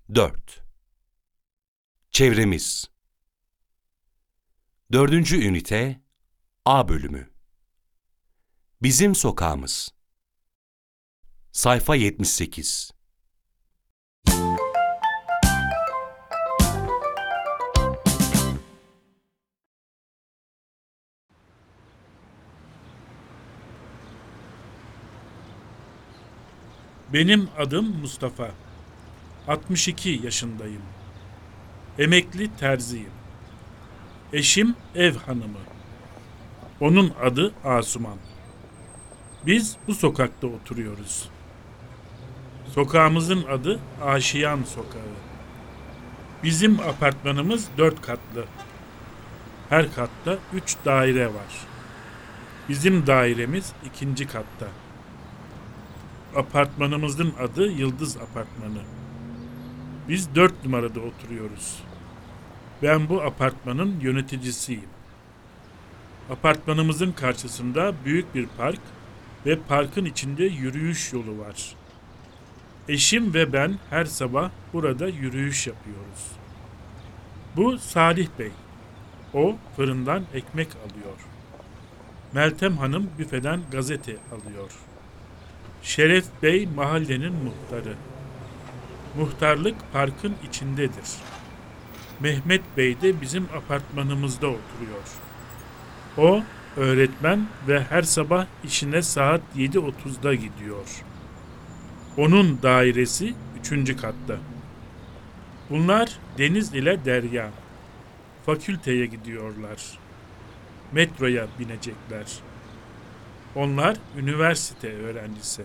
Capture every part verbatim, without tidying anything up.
dört. Çevremiz. Dördüncü ünite A bölümü. Bizim sokağımız. Sayfa yetmiş sekiz. Benim adım Mustafa. altmış iki yaşındayım. Emekli terziyim. Eşim ev hanımı. Onun adı Asuman. Biz bu sokakta oturuyoruz. Sokağımızın adı Aşiyan Sokağı. Bizim apartmanımız dört katlı. Her katta üç daire var. Bizim dairemiz ikinci katta. Apartmanımızın adı Yıldız Apartmanı. Biz dört numarada oturuyoruz. Ben bu apartmanın yöneticisiyim. Apartmanımızın karşısında büyük bir park ve parkın içinde yürüyüş yolu var. Eşim ve ben her sabah burada yürüyüş yapıyoruz. Bu Salih Bey. O fırından ekmek alıyor. Meltem Hanım büfeden gazete alıyor. Şeref Bey mahallenin muhtarı. Muhtarlık parkın içindedir. Mehmet Bey de bizim apartmanımızda oturuyor. O öğretmen ve her sabah işine saat yedi otuzda gidiyor. Onun dairesi üçüncü katta. Bunlar Deniz ile Derya. Fakülteye gidiyorlar. Metroya binecekler. Onlar üniversite öğrencisi.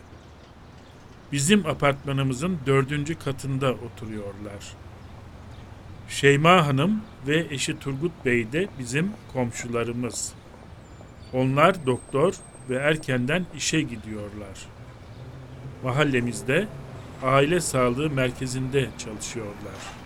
Bizim apartmanımızın dördüncü katında oturuyorlar. Şeyma Hanım ve eşi Turgut Bey de bizim komşularımız. Onlar doktor ve erkenden işe gidiyorlar. Mahallemizde aile sağlığı merkezinde çalışıyorlar.